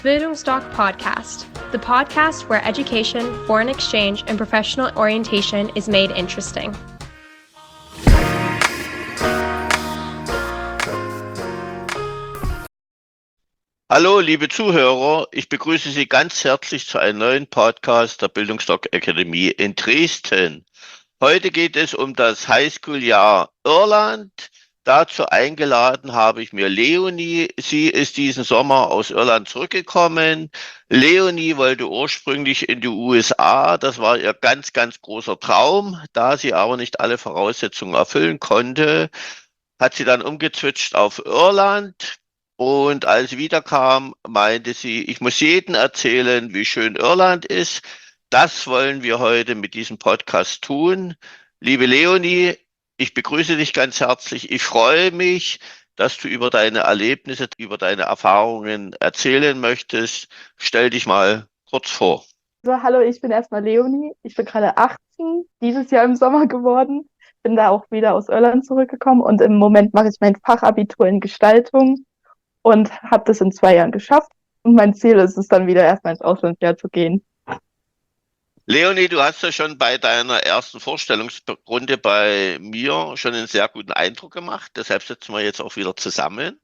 Bildungsdoc Podcast, the podcast where education, foreign exchange, and professional orientation is made interesting. Hallo, liebe Zuhörer, ich begrüße Sie ganz herzlich zu einem neuen Podcast der Bildungsdoc Akademie in Dresden. Heute geht es um das Highschool-Jahr Irland. Dazu eingeladen habe ich mir Leonie. Sie ist diesen Sommer aus Irland zurückgekommen. Leonie wollte ursprünglich in die USA. Das war ihr ganz, ganz großer Traum. Da sie aber nicht alle Voraussetzungen erfüllen konnte, hat sie dann umgezwitscht auf Irland. Und als sie wiederkam, meinte sie, ich muss jedem erzählen, wie schön Irland ist. Das wollen wir heute mit diesem Podcast tun. Liebe Leonie, ich begrüße dich ganz herzlich. Ich freue mich, dass du über deine Erlebnisse, über deine Erfahrungen erzählen möchtest. Stell dich mal kurz vor. So, hallo, ich bin erstmal Leonie. Ich bin gerade 18, dieses Jahr im Sommer geworden. Bin da auch wieder aus Irland zurückgekommen und im Moment mache ich mein Fachabitur in Gestaltung und habe das in 2 Jahren geschafft. Und mein Ziel ist es dann wieder erstmal ins Auslandsjahr zu gehen. Leonie, du hast ja schon bei deiner ersten Vorstellungsrunde bei mir schon einen sehr guten Eindruck gemacht. Deshalb sitzen wir jetzt auch wieder zusammen.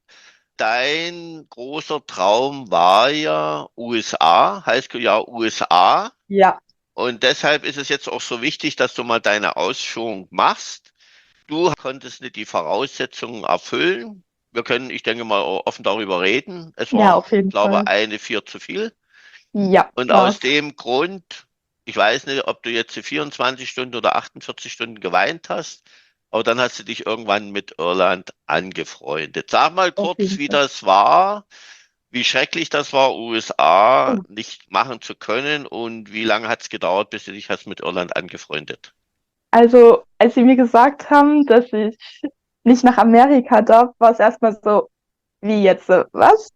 Dein großer Traum war ja USA, Highschool-Jahr USA. Ja, Und deshalb ist es jetzt auch so wichtig, dass du mal deine Ausführung machst. Du konntest nicht die Voraussetzungen erfüllen. Wir können, ich denke mal, auch offen darüber reden. Es ja, war, auf jeden glaube Fall. ich, eine 4 zu viel. Ja, Und war's. aus dem Grund, ich weiß nicht, ob du jetzt 24 Stunden oder 48 Stunden geweint hast, aber dann hast du dich irgendwann mit Irland angefreundet. Sag mal Auf kurz, jeden wie Fall. das war, wie schrecklich das war, USA Oh. nicht machen zu können und wie lange hat es gedauert, bis du dich hast mit Irland angefreundet? Also, als sie mir gesagt haben, dass ich nicht nach Amerika darf, war es erstmal so, wie jetzt, was?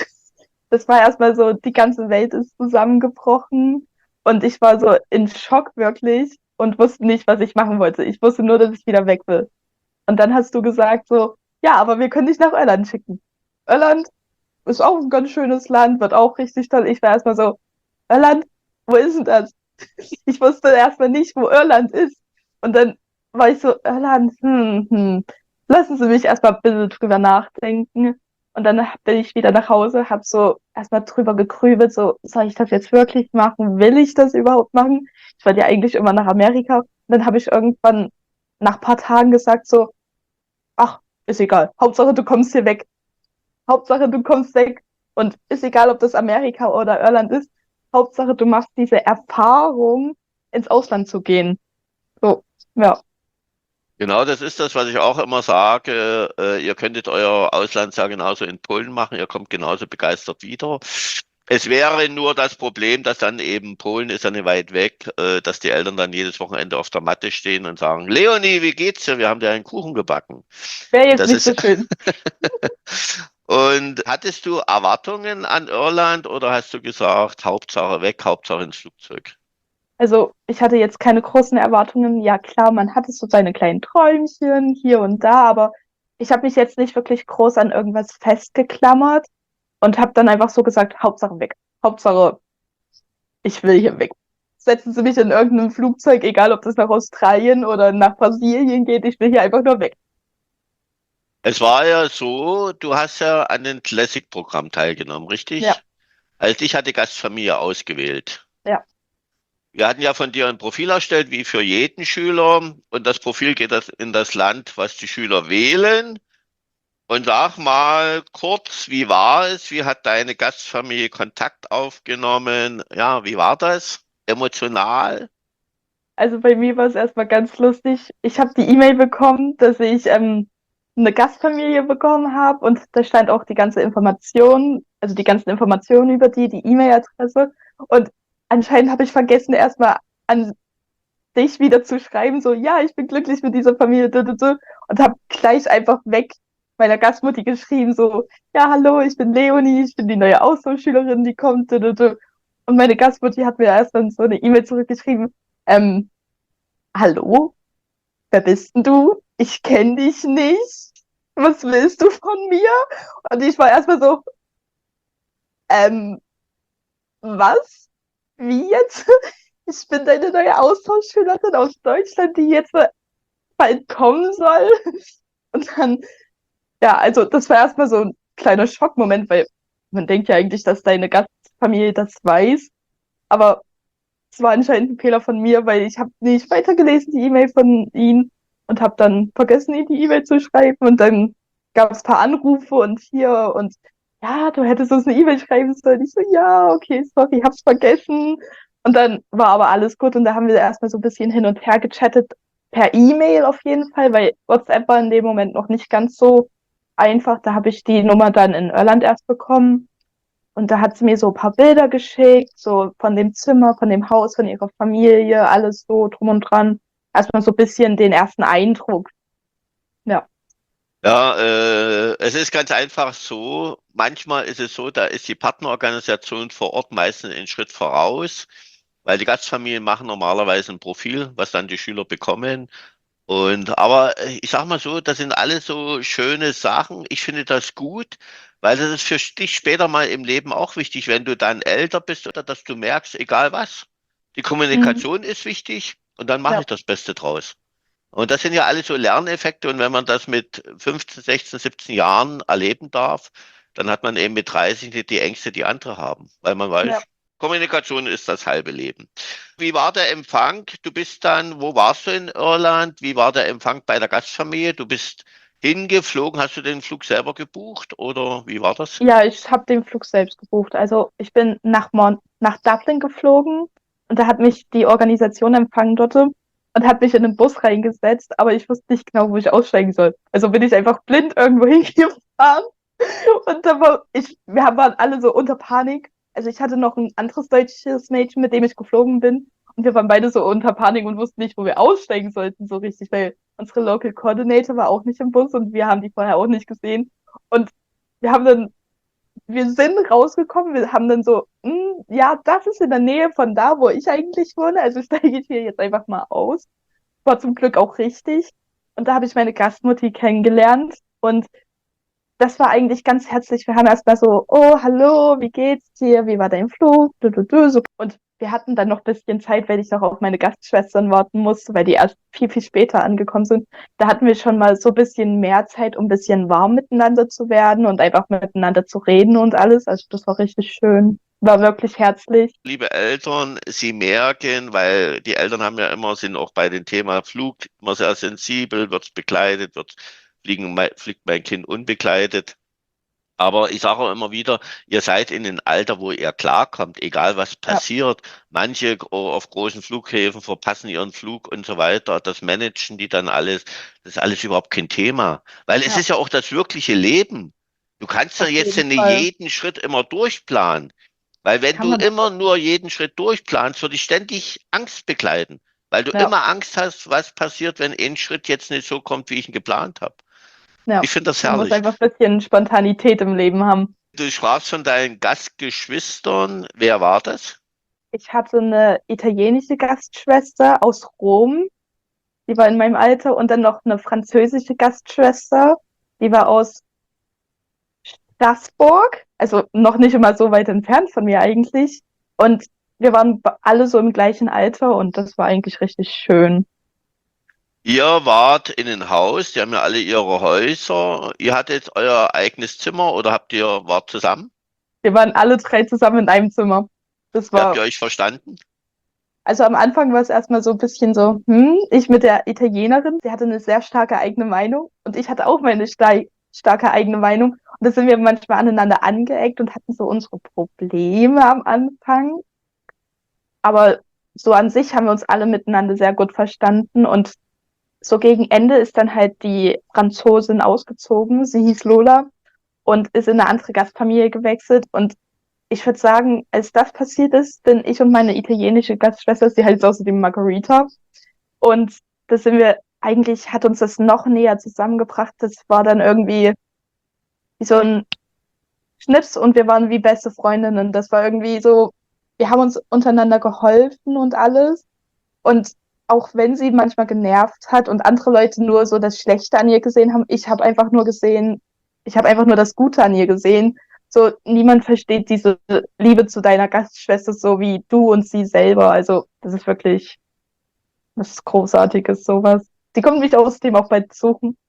Das war erstmal so, die ganze Welt ist zusammengebrochen und ich war so in Schock wirklich und wusste nicht, was ich machen wollte. Ich wusste nur, dass ich wieder weg will. Und dann hast du gesagt so, ja, aber wir können dich nach Irland schicken. Irland ist auch ein ganz schönes Land, wird auch richtig toll. Ich war erstmal so, Irland, wo ist denn das? Ich wusste erstmal nicht, wo Irland ist. Und dann war ich so, Irland, lassen Sie mich erstmal ein bisschen drüber nachdenken. Und dann bin ich wieder nach Hause, habe so erstmal drüber gegrübelt, so, soll ich das jetzt wirklich machen? Will ich das überhaupt machen? Ich wollte ja eigentlich immer nach Amerika. Und dann habe ich irgendwann nach ein paar Tagen gesagt so, ach, ist egal. Hauptsache, du kommst hier weg. Hauptsache, du kommst weg. Und ist egal, ob das Amerika oder Irland ist. Hauptsache, du machst diese Erfahrung, ins Ausland zu gehen. So, ja. Genau, das ist das, was ich auch immer sage. Ihr könntet euer Auslandsjahr genauso in Polen machen, ihr kommt genauso begeistert wieder. Es wäre nur das Problem, dass dann eben Polen ist ja nicht weit weg, dass die Eltern dann jedes Wochenende auf der Matte stehen und sagen, Leonie, wie geht's dir? Wir haben dir einen Kuchen gebacken. Wäre Und jetzt das nicht so ist schön. Und hattest du Erwartungen an Irland oder hast du gesagt, Hauptsache weg, Hauptsache ins Flugzeug? Also, ich hatte jetzt keine großen Erwartungen. Ja, klar, man hatte so seine kleinen Träumchen hier und da, aber ich habe mich jetzt nicht wirklich groß an irgendwas festgeklammert und habe dann einfach so gesagt, Hauptsache weg. Hauptsache, ich will hier weg. Setzen Sie mich in irgendeinem Flugzeug, egal ob das nach Australien oder nach Brasilien geht, ich will hier einfach nur weg. Es war ja so, du hast ja an dem Classic-Programm teilgenommen, Ja, richtig? Also ich hatte Gastfamilie ausgewählt. ja. Wir hatten ja von dir ein Profil erstellt, wie für jeden Schüler. Und das Profil geht in das Land, was die Schüler wählen. Und sag mal kurz, wie war es? Wie hat deine Gastfamilie Kontakt aufgenommen? Ja, wie war das? Emotional? Also bei mir war es erstmal ganz lustig. Ich habe die E-Mail bekommen, dass ich eine Gastfamilie bekommen habe und da stand auch die ganze Information, also die ganzen Informationen über die E-Mail-Adresse. Und anscheinend habe ich vergessen, erstmal an dich wieder zu schreiben, so, ja, ich bin glücklich mit dieser Familie, und habe gleich einfach weg meiner Gastmutti geschrieben, so, ja, hallo, ich bin Leonie, ich bin die neue Austauschschülerin, die kommt, Und meine Gastmutti hat mir erst dann so eine E-Mail zurückgeschrieben, ähm, hallo, wer bist denn du? Ich kenne dich nicht. Was willst du von mir? Und ich war erstmal so, was? Wie jetzt? Ich bin deine neue Austauschschülerin aus Deutschland, die jetzt bald kommen soll. Und dann, ja, also das war erstmal so ein kleiner Schockmoment, weil man denkt ja eigentlich, dass deine Gastfamilie das weiß. Aber es war anscheinend ein Fehler von mir, weil ich habe nicht weitergelesen, die E-Mail von ihnen, und habe dann vergessen, ihnen die E-Mail zu schreiben. Und dann gab es ein paar Anrufe und hier und ja, du hättest uns eine E-Mail schreiben sollen. Ich so, ja, okay, sorry, hab's vergessen. Und dann war aber alles gut und da haben wir erstmal so ein bisschen hin und her gechattet, per E-Mail auf jeden Fall, weil WhatsApp war in dem Moment noch nicht ganz so einfach. Da habe ich die Nummer dann in Irland erst bekommen. Und da hat sie mir so ein paar Bilder geschickt, so von dem Zimmer, von dem Haus, von ihrer Familie, alles so drum und dran. Erstmal so ein bisschen den ersten Eindruck. Ja. Ja, es ist ganz einfach so. Manchmal ist es so, da ist die Partnerorganisation vor Ort meistens einen Schritt voraus, weil die Gastfamilien machen normalerweise ein Profil, was dann die Schüler bekommen. Aber ich sag mal so, das sind alles so schöne Sachen. Ich finde das gut, weil das ist für dich später mal im Leben auch wichtig, wenn du dann älter bist oder dass du merkst, egal was, die Mhm. Kommunikation ist wichtig und dann mache Ja, ich das Beste draus. Und das sind ja alles so Lerneffekte. Und wenn man das mit 15, 16, 17 Jahren erleben darf, dann hat man eben mit 30 nicht die Ängste, die andere haben, weil man ja. weiß, Kommunikation ist das halbe Leben. Wie war der Empfang? Du bist dann, wo warst du in Irland? Wie war der Empfang bei der Gastfamilie? Du bist hingeflogen, hast du den Flug selber gebucht oder wie war das? Ja, ich habe den Flug selbst gebucht. Also ich bin nach Dublin geflogen und da hat mich die Organisation empfangen dort und hat mich in den Bus reingesetzt, aber ich wusste nicht genau, wo ich aussteigen soll. Also bin ich einfach blind irgendwo hingefahren und wir waren alle so unter Panik. Also ich hatte noch ein anderes deutsches Mädchen, mit dem ich geflogen bin und wir waren beide so unter Panik und wussten nicht, wo wir aussteigen sollten so richtig, weil unsere Local Coordinator war auch nicht im Bus und wir haben die vorher auch nicht gesehen. Und wir haben dann wir sind rausgekommen, wir haben dann so, ja, das ist in der Nähe von da, wo ich eigentlich wohne, also steige ich hier jetzt einfach mal aus. War zum Glück auch richtig. Und da habe ich meine Gastmutti kennengelernt und das war eigentlich ganz herzlich. Wir haben erstmal so, oh, hallo, wie geht's dir? Wie war dein Flug? Du, du, du, so. Und wir hatten dann noch ein bisschen Zeit, weil ich noch auf meine Gastschwestern warten musste, weil die erst viel, viel später angekommen sind. Da hatten wir schon mal so ein bisschen mehr Zeit, um ein bisschen warm miteinander zu werden und einfach miteinander zu reden und alles. Also das war richtig schön. War wirklich herzlich. Liebe Eltern, Sie merken, weil die Eltern haben ja immer, sind auch bei dem Thema Flug immer sehr sensibel, wird es begleitet, fliegt mein Kind unbegleitet. Aber ich sage auch immer wieder, ihr seid in einem Alter, wo ihr klarkommt, egal was Ja, passiert. Manche auf großen Flughäfen verpassen ihren Flug und so weiter. Das managen die dann alles. Das ist alles überhaupt kein Thema. Weil es ja, ist ja auch das wirkliche Leben. Du kannst ja auf jetzt jeden nicht Fall. jeden Schritt immer durchplanen. Weil wenn Kann du man immer auch. nur jeden Schritt durchplanst, wird dich ständig Angst begleiten. Weil du Ja, immer Angst hast, was passiert, wenn ein Schritt jetzt nicht so kommt, wie ich ihn geplant habe. Ich ja. finde das Man muss herrlich. einfach ein bisschen Spontanität im Leben haben. Du sprachst von deinen Gastgeschwistern. Wer war das? Ich hatte eine italienische Gastschwester aus Rom, die war in meinem Alter, und dann noch eine französische Gastschwester, die war aus Straßburg, also noch nicht immer so weit entfernt von mir eigentlich. Und wir waren alle so im gleichen Alter und das war eigentlich richtig schön. Ihr wart in ein Haus, die haben ja alle ihre Häuser. Ihr hattet euer eigenes Zimmer oder wart zusammen? Wir waren alle drei zusammen in einem Zimmer. Das Wie habt ihr war, euch verstanden? also am Anfang war es erstmal so ein bisschen so, ich mit der Italienerin, sie hatte eine sehr starke eigene Meinung und ich hatte auch meine starke eigene Meinung. Und da sind wir manchmal aneinander angeeckt und hatten so unsere Probleme am Anfang. Aber so an sich haben wir uns alle miteinander sehr gut verstanden und so gegen Ende ist dann halt die Franzosin ausgezogen. Sie hieß Lola und ist in eine andere Gastfamilie gewechselt. Und ich würde sagen, als das passiert ist, bin ich und meine italienische Gastschwester, sie heißt außerdem Margarita. Und das hat uns das noch näher zusammengebracht. Das war dann irgendwie wie so ein Schnips und wir waren wie beste Freundinnen. Das war irgendwie so, wir haben uns untereinander geholfen und alles. Und auch wenn sie manchmal genervt hat und andere Leute nur so das Schlechte an ihr gesehen haben, ich habe einfach nur das Gute an ihr gesehen. so niemand versteht diese Liebe zu deiner Gastschwester so wie du und sie selber. Also das ist wirklich was Großartiges, sowas. Die kommt mich außerdem auch bald besuchen.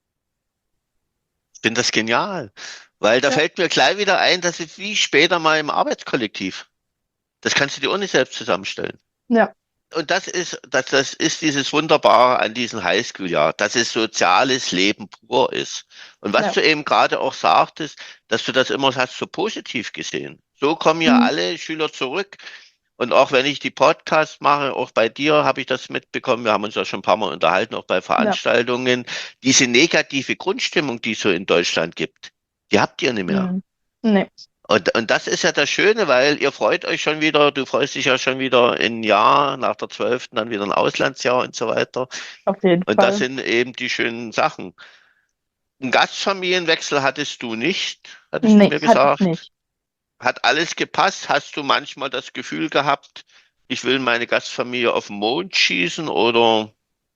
Ich finde das genial, weil da Ja. fällt mir gleich wieder ein, das ist wie später mal im Arbeitskollektiv. Das kannst du dir auch nicht selbst zusammenstellen. Ja, Und das ist dieses Wunderbare an diesem Highschool-Jahr, dass es soziales Leben pur ist. Und was ja. du eben gerade auch sagtest, dass du das immer hast so positiv gesehen. So kommen ja Mhm. alle Schüler zurück. Und auch wenn ich die Podcasts mache, auch bei dir habe ich das mitbekommen. Wir haben uns ja schon ein paar Mal unterhalten, auch bei Ja. Veranstaltungen. Diese negative Grundstimmung, die es so in Deutschland gibt, die habt ihr nicht mehr. Mhm. Nee, Und das ist ja das Schöne, weil ihr freut euch schon wieder, du freust dich ja schon wieder ein Jahr, nach der 12. dann wieder ein Auslandsjahr und so weiter. auf jeden Und das Fall. sind eben die schönen Sachen. Einen Gastfamilienwechsel hattest du nicht, hattest du Nee, mir hatte ich gesagt. nicht. Hat alles gepasst? Hast du manchmal das Gefühl gehabt, ich will meine Gastfamilie auf den Mond schießen oder?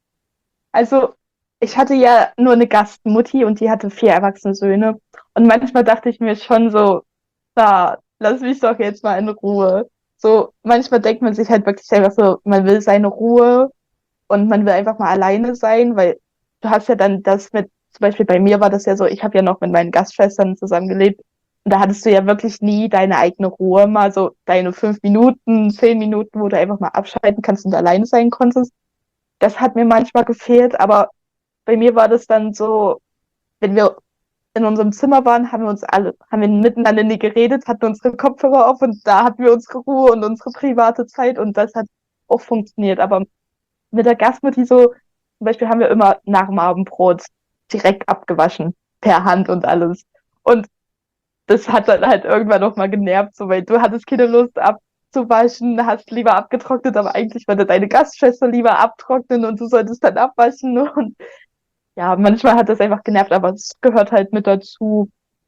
Also, ich hatte ja nur eine Gastmutti und die hatte 4 erwachsene Söhne. Und manchmal dachte ich mir schon so, da, lass mich doch jetzt mal in Ruhe. So, manchmal denkt man sich halt wirklich einfach so, man will seine Ruhe und man will einfach mal alleine sein, weil du hast ja dann das mit, zum Beispiel bei mir war das ja so, ich habe ja noch mit meinen Gastschwestern zusammengelebt und da hattest du ja wirklich nie deine eigene Ruhe, mal so deine 5 Minuten, 10 Minuten, wo du einfach mal abschalten kannst und alleine sein konntest. Das hat mir manchmal gefehlt, aber bei mir war das dann so, wenn wir in unserem Zimmer waren, haben wir miteinander nie geredet, hatten unsere Kopfhörer auf und da hatten wir unsere Ruhe und unsere private Zeit und das hat auch funktioniert. Aber mit der Gastmutti so, zum Beispiel haben wir immer nach dem Abendbrot direkt abgewaschen, per Hand und alles. Und das hat dann halt irgendwann noch mal genervt, so, weil du hattest keine Lust abzuwaschen, hast lieber abgetrocknet, aber eigentlich wollte deine Gastschwester lieber abtrocknen und du solltest dann abwaschen und ja, manchmal hat das einfach genervt, aber es gehört halt mit dazu.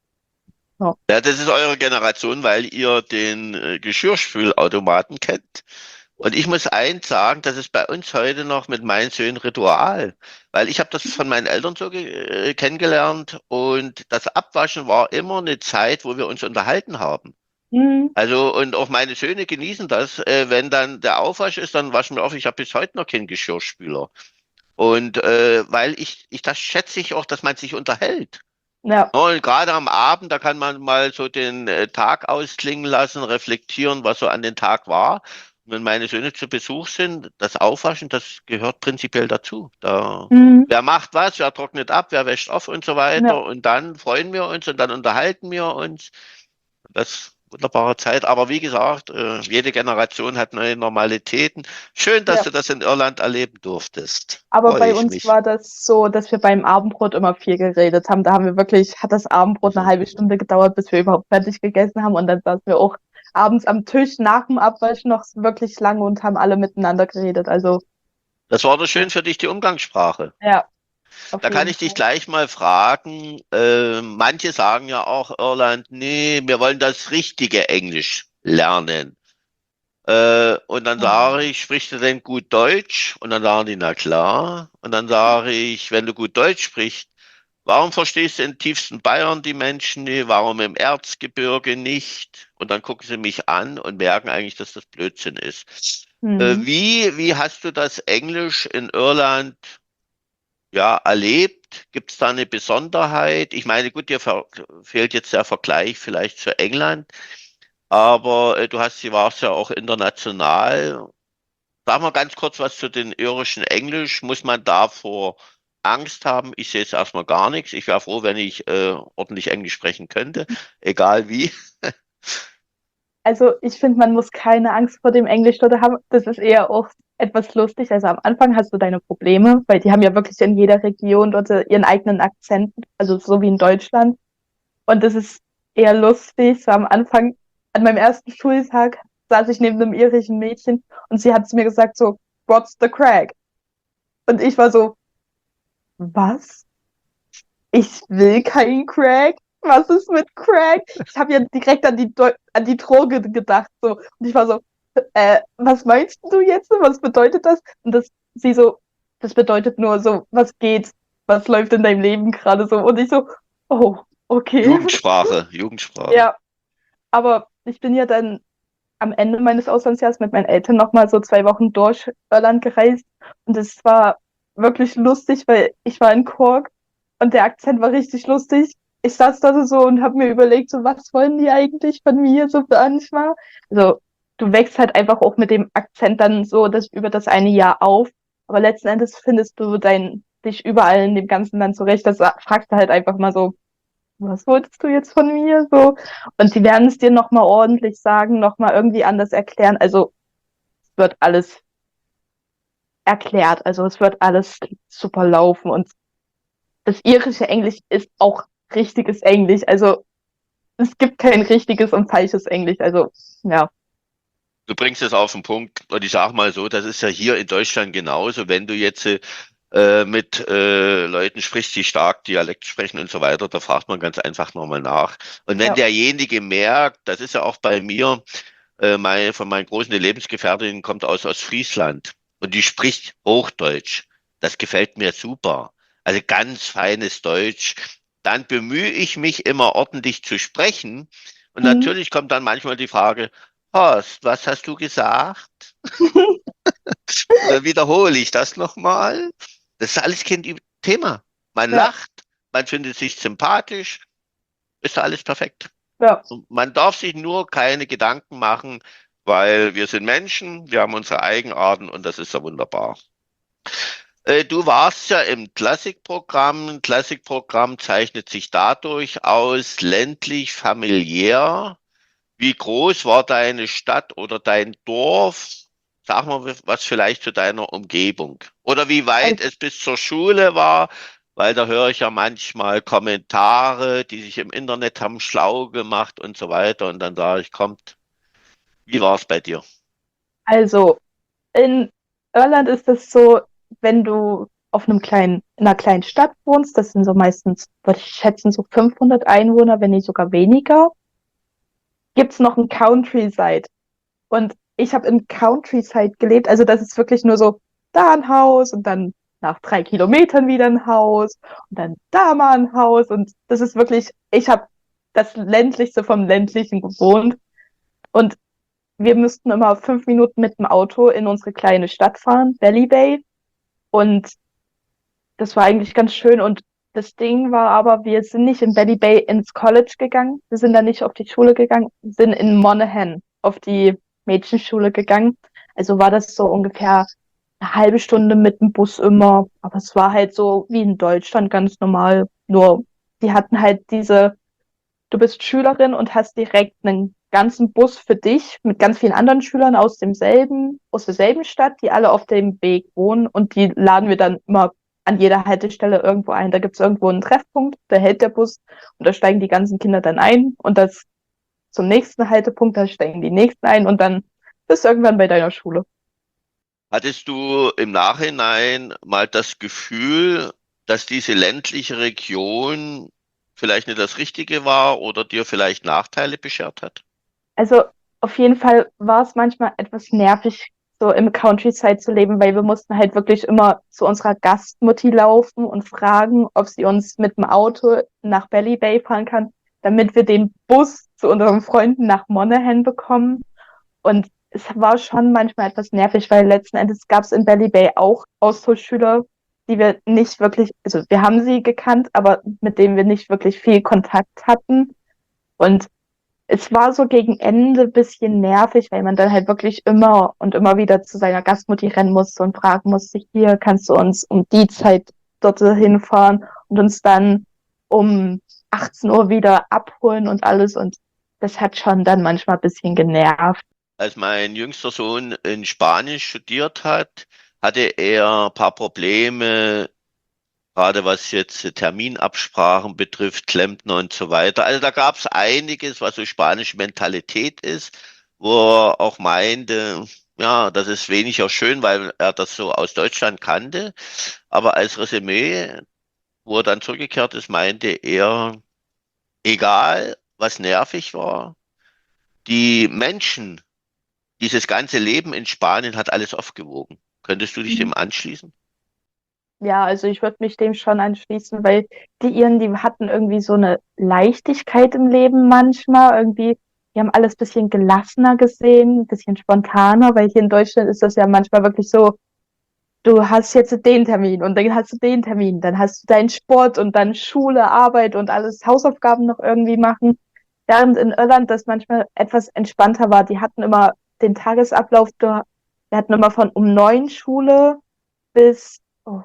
Ja. Ja, das ist eure Generation, weil ihr den Geschirrspülautomaten kennt. Und ich muss eins sagen, das ist bei uns heute noch mit meinen Söhnen Ritual, weil ich habe das von meinen Eltern so kennengelernt und das Abwaschen war immer eine Zeit, wo wir uns unterhalten haben. Hm, Also und auch meine Söhne genießen das, wenn dann der Aufwasch ist, dann waschen wir auf. Ich habe bis heute noch keinen Geschirrspüler. Und weil das schätze ich auch, dass man sich unterhält. ja. Ja, und gerade am Abend, da kann man mal so den Tag ausklingen lassen, reflektieren, was so an den Tag war. Und wenn meine Söhne zu Besuch sind, das Aufwaschen, das gehört prinzipiell dazu. Hm, Wer macht was, wer trocknet ab, wer wäscht auf und so ja. weiter. Und dann freuen wir uns und dann unterhalten wir uns. Das ist eine wunderbare Zeit. Aber wie gesagt, jede Generation hat neue Normalitäten. Schön, dass Ja. du das in Irland erleben durftest. Aber Freue bei ich uns mich. war das so, dass wir beim Abendbrot immer viel geredet haben. Da haben wir wirklich, hat das Abendbrot eine Mhm. halbe Stunde gedauert, bis wir überhaupt fertig gegessen haben. Und dann saßen wir auch abends am Tisch nach dem Abwaschen noch wirklich lange und haben alle miteinander geredet. Also, Das war doch schön für dich, die Umgangssprache. ja, auf Da kann jeden ich dich Fall. gleich mal fragen. Manche sagen ja auch Irland, nee, wir wollen das richtige Englisch lernen. Und dann sage Mhm. ich, sprichst du denn gut Deutsch? Und dann sagen die, na klar. Und dann sage ich, wenn du gut Deutsch sprichst, warum verstehst du im tiefsten Bayern die Menschen nicht? Warum im Erzgebirge nicht? Und dann gucken sie mich an und merken eigentlich, dass das Blödsinn ist. Mhm. Wie hast du das Englisch in Irland ja, erlebt? Gibt es da eine Besonderheit? Ich meine, gut, fehlt jetzt der Vergleich vielleicht zu England, aber warst ja auch international. Sag mal ganz kurz was zu den irischen Englisch. Muss man davor Angst haben? Ich sehe jetzt erstmal gar nichts. Ich wäre froh, wenn ich ordentlich Englisch sprechen könnte, egal wie. Also ich finde, man muss keine Angst vor dem Englisch dort haben. Das ist eher auch etwas lustig. Also am Anfang hast du deine Probleme, weil die haben ja wirklich in jeder Region dort ihren eigenen Akzent, also so wie in Deutschland. Und das ist eher lustig. So am Anfang, an meinem ersten Schultag, saß ich neben einem irischen Mädchen und sie hat zu mir gesagt so, what's the crack? Und ich war so, was? Ich will keinen Crack. Was ist mit Crack? Ich habe ja direkt an an die Droge gedacht. So. Und ich war so, was meinst du jetzt? Was bedeutet das? Und sie so, das bedeutet nur so, was geht, was läuft in deinem Leben gerade so. Und ich so, oh, okay. Jugendsprache, Jugendsprache. Ja. Aber ich bin ja dann am Ende meines Auslandsjahres mit meinen Eltern nochmal so 2 Wochen durch Irland gereist. Und es war wirklich lustig, weil ich war in Cork und der Akzent war richtig lustig. Ich saß da so und habe mir überlegt, so was wollen die eigentlich von mir so manchmal? Also du wächst halt einfach auch mit dem Akzent dann so über das eine Jahr auf. Aber letzten Endes findest du dich überall in dem ganzen Land zurecht. Das fragst du halt einfach mal so, was wolltest du jetzt von mir? So. Und die werden es dir nochmal ordentlich sagen, nochmal irgendwie anders erklären. Also es wird alles erklärt. Also es wird alles super laufen. Und das irische Englisch ist auch richtiges Englisch. Also es gibt kein richtiges und falsches Englisch. Also ja. Du bringst es auf den Punkt, und ich sage mal so, das ist ja hier in Deutschland genauso, wenn du jetzt mit Leuten sprichst, die stark Dialekt sprechen und so weiter, da fragt man ganz einfach nochmal nach. Und wenn Ja. derjenige merkt, das ist ja auch bei mir, von meinen großen Lebensgefährtinnen kommt aus Ostfriesland und die spricht Hochdeutsch. Das gefällt mir super. Also ganz feines Deutsch. Dann bemühe ich mich immer ordentlich zu sprechen. Und Mhm. natürlich kommt dann manchmal die Frage, Horst, was hast du gesagt? Und dann wiederhole ich das nochmal. Das ist alles kein Thema. Man Ja. lacht, man findet sich sympathisch, ist alles perfekt. Ja. Und man darf sich nur keine Gedanken machen, weil wir sind Menschen, wir haben unsere Eigenarten und das ist ja wunderbar. Du warst ja im Klassikprogramm. Ein Klassikprogramm zeichnet sich dadurch aus, ländlich, familiär. Wie groß war deine Stadt oder dein Dorf? Sag mal was vielleicht zu deiner Umgebung. Oder wie weit Also, es bis zur Schule war, weil da höre ich ja manchmal Kommentare, die sich im Internet haben schlau gemacht und so weiter. Und dann sage ich, kommt, wie war es bei dir? also in Irland ist es so, wenn du in einer kleinen Stadt wohnst, das sind so meistens, würde ich schätzen, so 500 Einwohner, wenn nicht sogar weniger, gibt's noch ein Countryside. Und ich habe im Countryside gelebt, also das ist wirklich nur so, da ein Haus und dann nach 3 Kilometern wieder ein Haus und dann da mal ein Haus. Und das ist wirklich, ich habe das ländlichste vom ländlichen gewohnt. Und wir müssten immer 5 Minuten mit dem Auto in unsere kleine Stadt fahren, Valley Bay. Und das war eigentlich ganz schön. Und das Ding war aber, wir sind nicht in Valley Bay ins College gegangen. Wir sind da nicht auf die Schule gegangen, sind in Monaghan auf die Mädchenschule gegangen. Also war das so ungefähr eine halbe Stunde mit dem Bus immer. Aber es war halt so wie in Deutschland ganz normal. Nur die hatten halt du bist Schülerin und hast direkt einen ganzen Bus für dich mit ganz vielen anderen Schülern aus derselben Stadt, die alle auf dem Weg wohnen und die laden wir dann immer an jeder Haltestelle irgendwo ein. Da gibt es irgendwo einen Treffpunkt, da hält der Bus und da steigen die ganzen Kinder dann ein und das zum nächsten Haltepunkt, da steigen die nächsten ein und dann bist du irgendwann bei deiner Schule. Hattest du im Nachhinein mal das Gefühl, dass diese ländliche Region vielleicht nicht das Richtige war oder dir vielleicht Nachteile beschert hat? Also auf jeden Fall war es manchmal etwas nervig, so im Countryside zu leben, weil wir mussten halt wirklich immer zu unserer Gastmutti laufen und fragen, ob sie uns mit dem Auto nach Belly Bay fahren kann, damit wir den Bus zu unseren Freunden nach Monaghan bekommen. Und es war schon manchmal etwas nervig, weil letzten Endes gab es in Belly Bay auch Austauschschüler, die wir nicht wirklich, also wir haben sie gekannt, aber mit denen wir nicht wirklich viel Kontakt hatten. Und es war so gegen Ende ein bisschen nervig, weil man dann halt wirklich immer und immer wieder zu seiner Gastmutti rennen musste und fragen musste, hier kannst du uns um die Zeit dorthin fahren und uns dann um 18 Uhr wieder abholen und alles. Und das hat schon dann manchmal ein bisschen genervt. Als mein jüngster Sohn in Spanien studiert hat, hatte er ein paar Probleme, gerade was jetzt Terminabsprachen betrifft, Klempner und so weiter. Also da gab es einiges, was so spanische Mentalität ist, wo er auch meinte, ja, das ist weniger schön, weil er das so aus Deutschland kannte. Aber als Resümee, wo er dann zurückgekehrt ist, meinte er, egal was nervig war, die Menschen, dieses ganze Leben in Spanien hat alles aufgewogen. Könntest du dich dem anschließen? Ja, also ich würde mich dem schon anschließen, weil die hatten irgendwie so eine Leichtigkeit im Leben manchmal. Irgendwie, die haben alles ein bisschen gelassener gesehen, ein bisschen spontaner, weil hier in Deutschland ist das ja manchmal wirklich so, du hast jetzt den Termin und dann hast du den Termin, dann hast du deinen Sport und dann Schule, Arbeit und alles Hausaufgaben noch irgendwie machen. Während in Irland das manchmal etwas entspannter war. Die hatten immer den Tagesablauf, wir hatten immer von um 9 Schule bis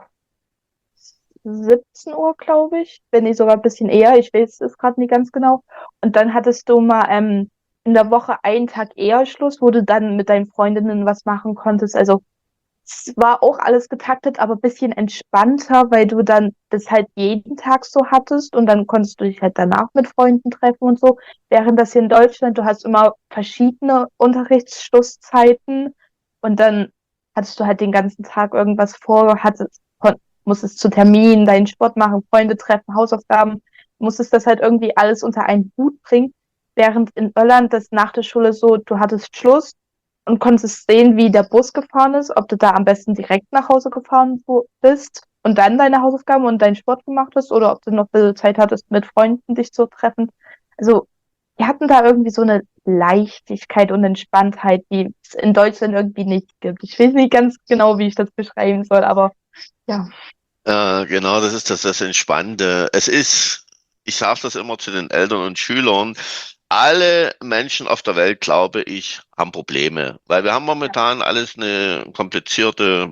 17 Uhr, glaube ich, wenn nicht sogar ein bisschen eher, ich weiß es gerade nicht ganz genau. Und dann hattest du mal in der Woche einen Tag eher Schluss, wo du dann mit deinen Freundinnen was machen konntest. Also es war auch alles getaktet, aber ein bisschen entspannter, weil du dann das halt jeden Tag so hattest und dann konntest du dich halt danach mit Freunden treffen und so. Während das hier in Deutschland, du hast immer verschiedene Unterrichtsschlusszeiten und dann hattest du halt den ganzen Tag irgendwas vor, musstest zu Terminen, deinen Sport machen, Freunde treffen, Hausaufgaben, musstest das halt irgendwie alles unter einen Hut bringen. Während in Irland das nach der Schule so, du hattest Schluss und konntest sehen, wie der Bus gefahren ist, ob du da am besten direkt nach Hause gefahren bist und dann deine Hausaufgaben und deinen Sport gemacht hast oder ob du noch ein bisschen Zeit hattest, mit Freunden dich zu treffen. Also wir hatten da irgendwie so eine Leichtigkeit und Entspanntheit, die es in Deutschland irgendwie nicht gibt. Ich weiß nicht ganz genau, wie ich das beschreiben soll, aber ja. Genau, das ist das Entspannende. Ich sage das immer zu den Eltern und Schülern, alle Menschen auf der Welt, glaube ich, haben Probleme, weil wir haben momentan alles eine komplizierte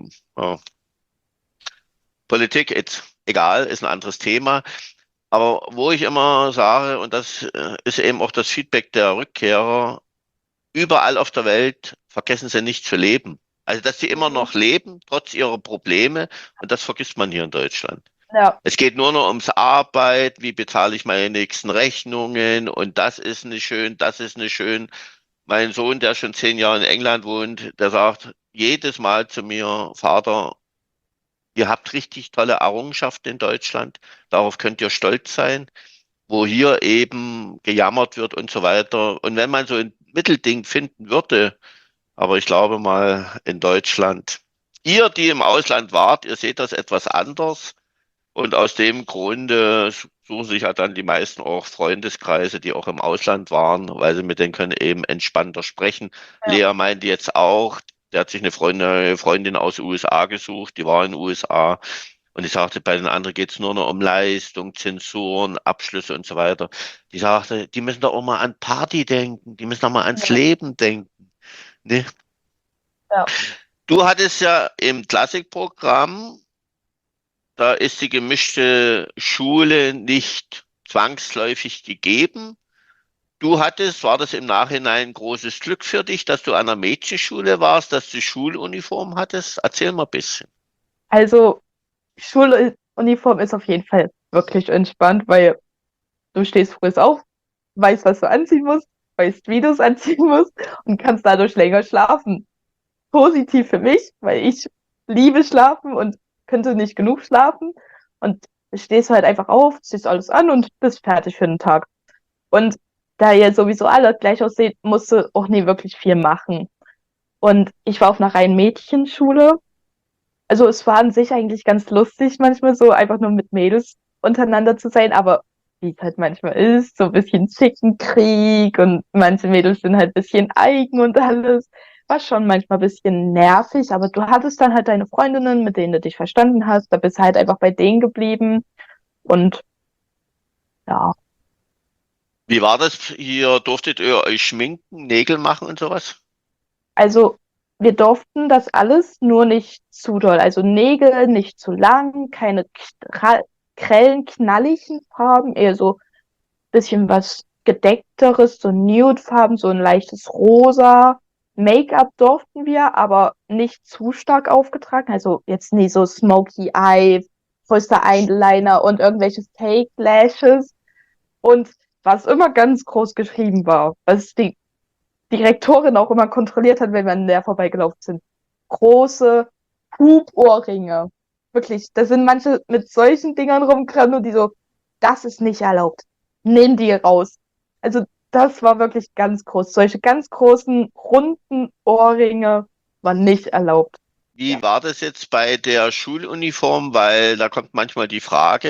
Politik, jetzt egal, ist ein anderes Thema. Aber wo ich immer sage, und das ist eben auch das Feedback der Rückkehrer, überall auf der Welt vergessen sie nicht zu leben. Also, dass sie immer noch leben, trotz ihrer Probleme, und das vergisst man hier in Deutschland. Ja, Es geht nur noch ums Arbeit, wie bezahle ich meine nächsten Rechnungen und das ist nicht schön, das ist nicht schön. Mein Sohn, der schon 10 Jahre in England wohnt, der sagt jedes Mal zu mir, Vater, ihr habt richtig tolle Errungenschaften in Deutschland, darauf könnt ihr stolz sein, wo hier eben gejammert wird und so weiter. Und wenn man so ein Mittelding finden würde, aber ich glaube mal in Deutschland, ihr, die im Ausland wart, ihr seht das etwas anders. Und aus dem Grunde suchen sich ja dann die meisten auch Freundeskreise, die auch im Ausland waren, weil sie mit denen können eben entspannter sprechen. ja, Lea meinte jetzt auch, der hat sich eine Freundin aus den USA gesucht, die war in den USA. Und die sagte, bei den anderen geht es nur noch um Leistung, Zensuren, Abschlüsse und so weiter. Die sagte, die müssen doch auch mal an Party denken, die müssen doch mal ans ja, Leben denken. Ne? ja. Du hattest ja im Klassikprogramm, da ist die gemischte Schule nicht zwangsläufig gegeben. War das im Nachhinein großes Glück für dich, dass du an einer Mädchenschule warst, dass du Schuluniform hattest? Erzähl mal ein bisschen. Also Schuluniform ist auf jeden Fall wirklich entspannt, weil du stehst früh auf, weißt, was du anziehen musst, weißt, wie du es anziehen musst und kannst dadurch länger schlafen. Positiv für mich, weil ich liebe schlafen und könnte nicht genug schlafen. Und du stehst halt einfach auf, ziehst alles an und bist fertig für den Tag. Und da ihr sowieso alle gleich aussieht, musst du auch nie wirklich viel machen. Und ich war auf einer reinen Mädchenschule. Also es war an sich eigentlich ganz lustig, manchmal so einfach nur mit Mädels untereinander zu sein, aber wie es halt manchmal ist, so ein bisschen Zickenkrieg und manche Mädels sind halt ein bisschen eigen und alles. War schon manchmal ein bisschen nervig, aber du hattest dann halt deine Freundinnen, mit denen du dich verstanden hast, da bist du halt einfach bei denen geblieben und ja, Wie war das hier? Durftet ihr euch schminken, Nägel machen und sowas? also wir durften das alles, nur nicht zu doll. Also Nägel nicht zu lang, keine grellen, knalligen Farben, eher so bisschen was gedeckteres, so Nude-Farben, so ein leichtes Rosa. Make-up durften wir, aber nicht zu stark aufgetragen. Also jetzt nie so Smoky Eye, vollster Eyeliner und irgendwelche Fake Lashes. Und was immer ganz groß geschrieben war, was die Direktorin auch immer kontrolliert hat, wenn wir an der vorbeigelaufen sind. Große Hubohrringe. Wirklich, da sind manche mit solchen Dingern rumgerannt und die so, das ist nicht erlaubt. Nimm die raus. Also das war wirklich ganz groß. Solche ganz großen, runden Ohrringe waren nicht erlaubt. Ja. Wie war das jetzt bei der Schuluniform? Weil da kommt manchmal die Frage,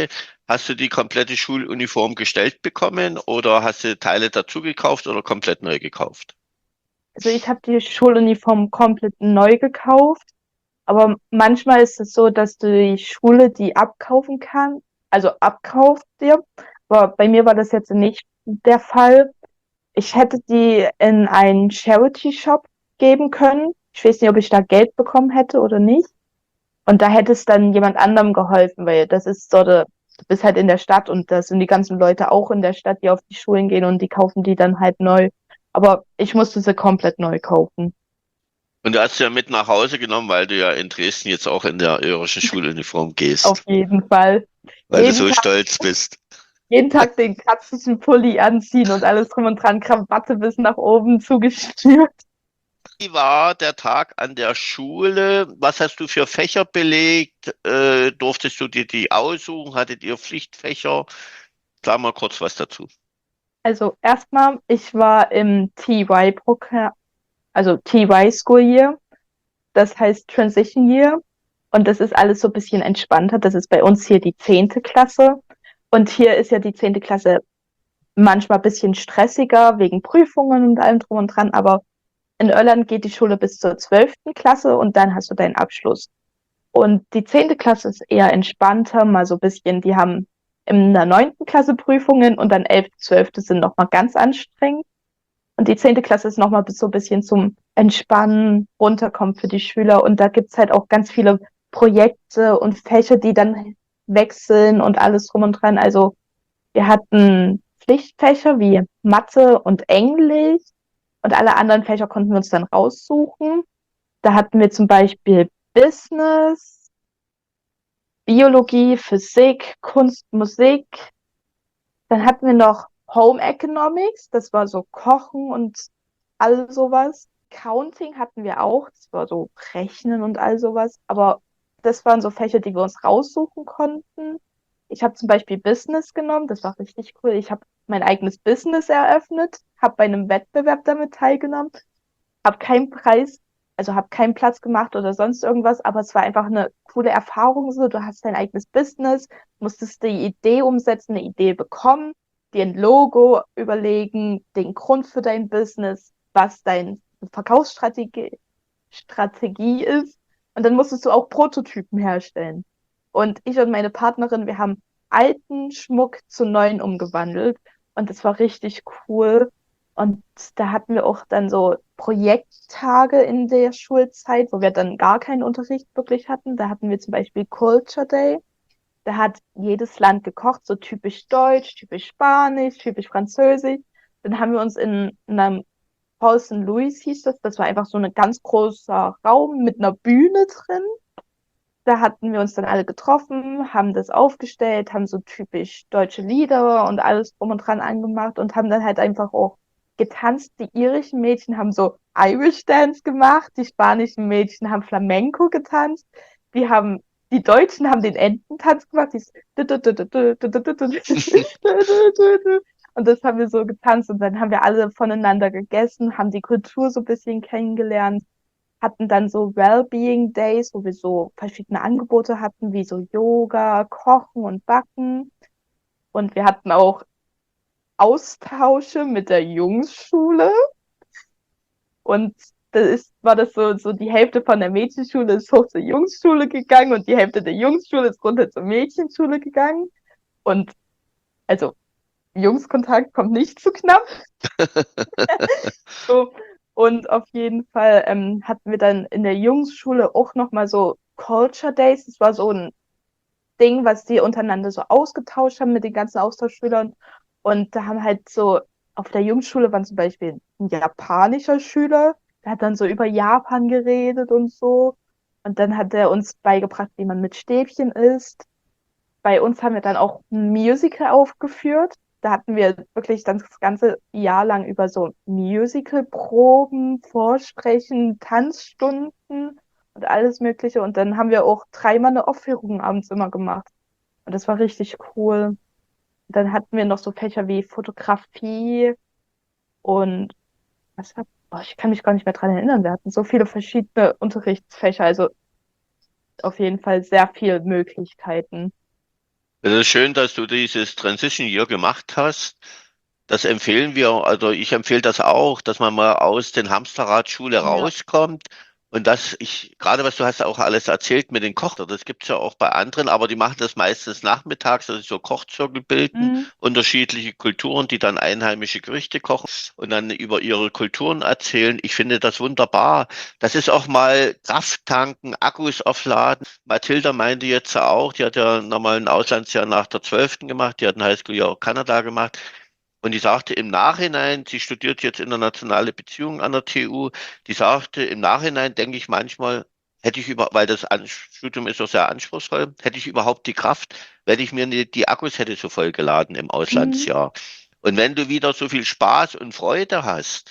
Hast du die komplette Schuluniform gestellt bekommen oder hast du Teile dazu gekauft oder komplett neu gekauft? Also ich habe die Schuluniform komplett neu gekauft, aber manchmal ist es so, dass die Schule die abkaufen kann, also abkauft dir. Aber bei mir war das jetzt nicht der Fall. Ich hätte die in einen Charity-Shop geben können. Ich weiß nicht, ob ich da Geld bekommen hätte oder nicht. Und da hätte es dann jemand anderem geholfen, weil das ist so, du bist halt in der Stadt und da sind die ganzen Leute auch in der Stadt, die auf die Schulen gehen und die kaufen die dann halt neu. Aber ich musste sie komplett neu kaufen. Und du hast sie ja mit nach Hause genommen, weil du ja in Dresden jetzt auch in der irischen Schuluniform Auf gehst, jeden Fall. weil du Jeden so Tag, stolz bist. jeden Tag den klassischen Pulli anziehen und alles drum und dran, Krawatte bis nach oben zugeschnürt. Wie war der Tag an der Schule? Was hast du für Fächer belegt? Durftest du dir die aussuchen? Hattet ihr Pflichtfächer? Sag mal kurz was dazu. Also erstmal, ich war im TY-Programm, also TY School Year, das heißt Transition Year. Und das ist alles so ein bisschen entspannter. Das ist bei uns hier die 10. Klasse. Und hier ist ja die 10. Klasse manchmal ein bisschen stressiger wegen Prüfungen und allem drum und dran. Aber in Irland geht die Schule bis zur 12. Klasse und dann hast du deinen Abschluss. Und die 10. Klasse ist eher entspannter, mal so ein bisschen, die haben in der 9. Klasse Prüfungen und dann 11., 12. sind nochmal ganz anstrengend. Und die 10. Klasse ist nochmal so ein bisschen zum Entspannen, runterkommen für die Schüler. Und da gibt's halt auch ganz viele Projekte und Fächer, die dann wechseln und alles drum und dran. Also wir hatten Pflichtfächer wie Mathe und Englisch und alle anderen Fächer konnten wir uns dann raussuchen. Da hatten wir zum Beispiel Business, Biologie, Physik, Kunst, Musik. Dann hatten wir noch Home Economics, das war so Kochen und all sowas. Counting hatten wir auch, das war so Rechnen und all sowas. Aber das waren so Fächer, die wir uns raussuchen konnten. Ich habe zum Beispiel Business genommen, das war richtig cool. Ich habe mein eigenes Business eröffnet, habe bei einem Wettbewerb damit teilgenommen, habe keinen Preis, also habe keinen Platz gemacht oder sonst irgendwas, aber es war einfach eine coole Erfahrung so. Du hast dein eigenes Business, musstest die Idee umsetzen, eine Idee bekommen, dir ein Logo überlegen, den Grund für dein Business, was deine Verkaufsstrategie ist. Und dann musstest du auch Prototypen herstellen. Und ich und meine Partnerin, wir haben alten Schmuck zu neuen umgewandelt. Und das war richtig cool. Und da hatten wir auch dann so Projekttage in der Schulzeit, wo wir dann gar keinen Unterricht wirklich hatten. Da hatten wir zum Beispiel Culture Day. Da hat jedes Land gekocht, so typisch Deutsch, typisch Spanisch, typisch Französisch. Dann haben wir uns in einem Paul St. Louis hieß das, das war einfach so ein ganz großer Raum mit einer Bühne drin. Da hatten wir uns dann alle getroffen, haben das aufgestellt, haben so typisch deutsche Lieder und alles drum und dran angemacht und haben dann halt einfach auch getanzt. Die irischen Mädchen haben so Irish Dance gemacht, die spanischen Mädchen haben Flamenco getanzt, die Deutschen haben den Ententanz gemacht, und das haben wir so getanzt und dann haben wir alle voneinander gegessen, haben die Kultur so ein bisschen kennengelernt, hatten dann so Wellbeing Days, wo wir so verschiedene Angebote hatten, wie so Yoga, Kochen und Backen. Und wir hatten auch Austausche mit der Jungsschule. Und war das so die Hälfte von der Mädchenschule ist hoch zur Jungsschule gegangen und die Hälfte der Jungsschule ist runter zur Mädchenschule gegangen. Und also Jungskontakt kommt nicht zu knapp. So. Und auf jeden Fall hatten wir dann in der Jungsschule auch nochmal so Culture Days. Das war so ein Ding, was die untereinander so ausgetauscht haben mit den ganzen Austauschschülern. Und da haben halt so, auf der Jungsschule waren zum Beispiel ein japanischer Schüler, der hat dann so über Japan geredet und so. Und dann hat er uns beigebracht, wie man mit Stäbchen isst. Bei uns haben wir dann auch ein Musical aufgeführt. Da hatten wir wirklich dann das ganze Jahr lang über so Musical-Proben, Vorsprechen, Tanzstunden und alles Mögliche. Und dann haben wir auch dreimal eine Aufführung abends immer gemacht. Und das war richtig cool. Dann hatten wir noch so Fächer wie Fotografie und ich kann mich gar nicht mehr dran erinnern. Wir hatten so viele verschiedene Unterrichtsfächer, also auf jeden Fall sehr viele Möglichkeiten. Es ist schön, dass du dieses Transition Year gemacht hast. Das empfehlen wir, also ich empfehle das auch, dass man mal aus den Hamsterradschule Ja. rauskommt und gerade was du hast auch alles erzählt mit den Koch, das gibt's ja auch bei anderen, aber die machen das meistens nachmittags, dass sie so Kochzirkel bilden, Mhm. unterschiedliche Kulturen, die dann einheimische Gerichte kochen und dann über ihre Kulturen erzählen. Ich finde das wunderbar. Das ist auch mal Kraft tanken, Akkus aufladen. Mathilda meinte jetzt auch, die hat ja nochmal ein Auslandsjahr nach der 12. gemacht, die hat ein Highschool-Jahr auch Kanada gemacht. Und die sagte im Nachhinein, sie studiert jetzt internationale Beziehungen an der TU, die sagte, im Nachhinein denke ich manchmal, weil das Studium ist doch sehr anspruchsvoll, hätte ich überhaupt die Kraft, wenn ich mir die Akkus hätte so voll geladen im Mhm. Auslandsjahr. Und wenn du wieder so viel Spaß und Freude hast,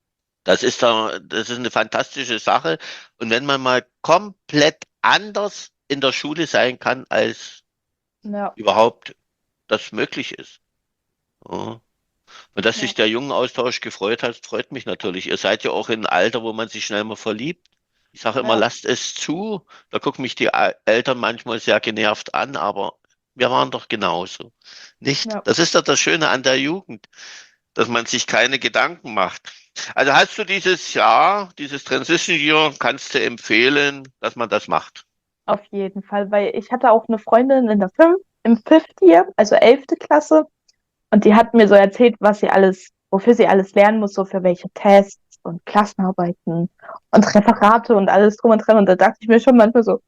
das ist eine fantastische Sache. Und wenn man mal komplett anders in der Schule sein kann, als Ja. überhaupt das möglich ist. Ja. Und dass Ja. sich der Jungenaustausch gefreut hat, freut mich natürlich. Ihr seid ja auch in einem Alter, wo man sich schnell mal verliebt. Ich sage immer, Ja. lasst es zu. Da gucken mich die Eltern manchmal sehr genervt an, aber wir waren doch genauso. Nicht? Ja. Das ist doch das Schöne an der Jugend, dass man sich keine Gedanken macht. Also hast du dieses Jahr, dieses Transition Year, kannst du empfehlen, dass man das macht? Auf jeden Fall, weil ich hatte auch eine Freundin im Fifth Year, also 11. Klasse, und die hat mir so erzählt, wofür sie alles lernen muss, so für welche Tests und Klassenarbeiten und Referate und alles drum und dran. Und da dachte ich mir schon manchmal so,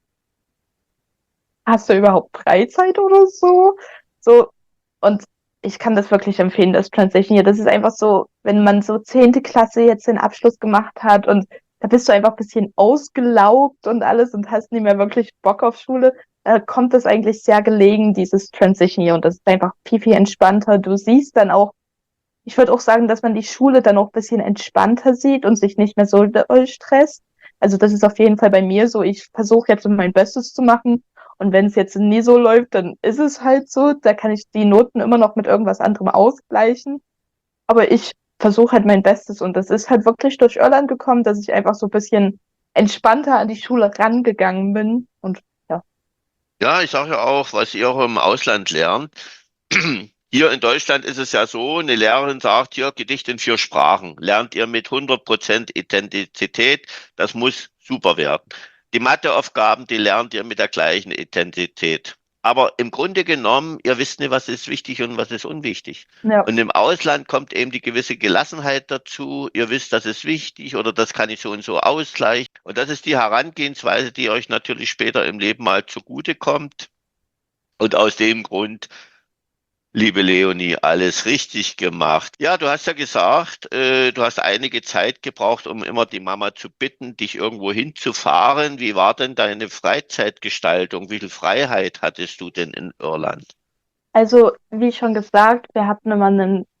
hast du überhaupt Freizeit oder so? So, und ich kann das wirklich empfehlen, das Transition hier. Das ist einfach so, wenn man so 10. Klasse jetzt den Abschluss gemacht hat und da bist du einfach ein bisschen ausgelaugt und alles und hast nicht mehr wirklich Bock auf Schule, da kommt das eigentlich sehr gelegen, dieses Transition hier. Und das ist einfach viel, viel entspannter. Du siehst dann auch, ich würde auch sagen, dass man die Schule dann auch ein bisschen entspannter sieht und sich nicht mehr so doll stresst. Also das ist auf jeden Fall bei mir so. Ich versuche jetzt mein Bestes zu machen. Und wenn es jetzt nie so läuft, dann ist es halt so. Da kann ich die Noten immer noch mit irgendwas anderem ausgleichen. Aber ich versuche halt mein Bestes. Und das ist halt wirklich durch Irland gekommen, dass ich einfach so ein bisschen entspannter an die Schule rangegangen bin. Und ja, Ja, ich sage ja auch, was ihr auch im Ausland lernt. Hier in Deutschland ist es ja so, eine Lehrerin sagt hier, Gedicht in 4 Sprachen. Lernt ihr mit 100% Intensität, das muss super werden. Die Matheaufgaben, die lernt ihr mit der gleichen Intensität. Aber im Grunde genommen, ihr wisst nicht, was ist wichtig und was ist unwichtig. ja, Und im Ausland kommt eben die gewisse Gelassenheit dazu. Ihr wisst, das ist wichtig oder das kann ich so und so ausgleichen. Und das ist die Herangehensweise, die euch natürlich später im Leben mal zugutekommt. Und aus dem Grund, liebe Leonie, alles richtig gemacht. Ja, du hast ja gesagt, du hast einige Zeit gebraucht, um immer die Mama zu bitten, dich irgendwo hinzufahren. Wie war denn deine Freizeitgestaltung? Wie viel Freiheit hattest du denn in Irland? also wie schon gesagt, wir hatten immer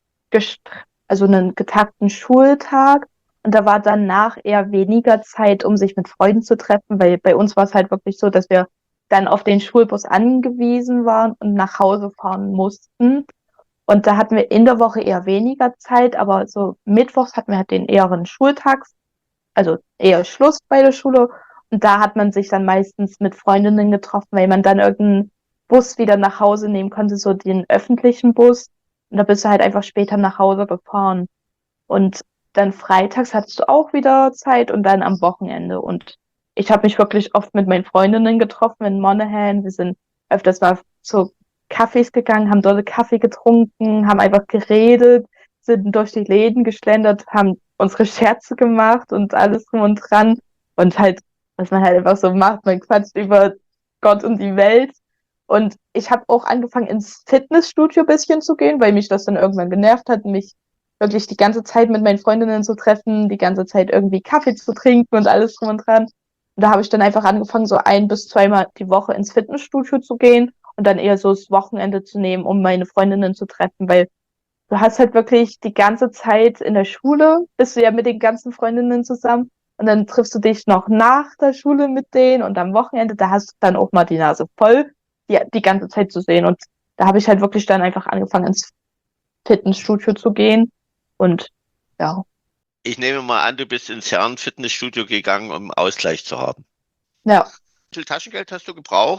einen getakten Schultag und da war danach eher weniger Zeit, um sich mit Freunden zu treffen, weil bei uns war es halt wirklich so, dass wir dann auf den Schulbus angewiesen waren und nach Hause fahren mussten. Und da hatten wir in der Woche eher weniger Zeit, aber so mittwochs hatten wir halt den eheren Schultag, also eher Schluss bei der Schule. Und da hat man sich dann meistens mit Freundinnen getroffen, weil man dann irgendeinen Bus wieder nach Hause nehmen konnte, so den öffentlichen Bus. Und da bist du halt einfach später nach Hause gefahren. Und dann freitags hattest du auch wieder Zeit und dann am Wochenende. Und ich habe mich wirklich oft mit meinen Freundinnen getroffen in Monaghan. Wir sind öfters mal zu Cafés gegangen, haben dort Kaffee getrunken, haben einfach geredet, sind durch die Läden geschlendert, haben unsere Scherze gemacht und alles drum und dran. Und halt, was man halt einfach so macht, man quatscht über Gott und die Welt. Und ich habe auch angefangen, ins Fitnessstudio ein bisschen zu gehen, weil mich das dann irgendwann genervt hat, mich wirklich die ganze Zeit mit meinen Freundinnen zu treffen, die ganze Zeit irgendwie Kaffee zu trinken und alles drum und dran. Und da habe ich dann einfach angefangen, so 1 bis 2 Mal die Woche ins Fitnessstudio zu gehen und dann eher so das Wochenende zu nehmen, um meine Freundinnen zu treffen, weil du hast halt wirklich die ganze Zeit in der Schule, bist du ja mit den ganzen Freundinnen zusammen und dann triffst du dich noch nach der Schule mit denen und am Wochenende, da hast du dann auch mal die Nase voll, die ganze Zeit zu sehen. Und da habe ich halt wirklich dann einfach angefangen, ins Fitnessstudio zu gehen. Und ja, Ich nehme mal an, du bist ins Herren-Fitnessstudio gegangen, um Ausgleich zu haben. ja, Wie viel Taschengeld hast du gebraucht?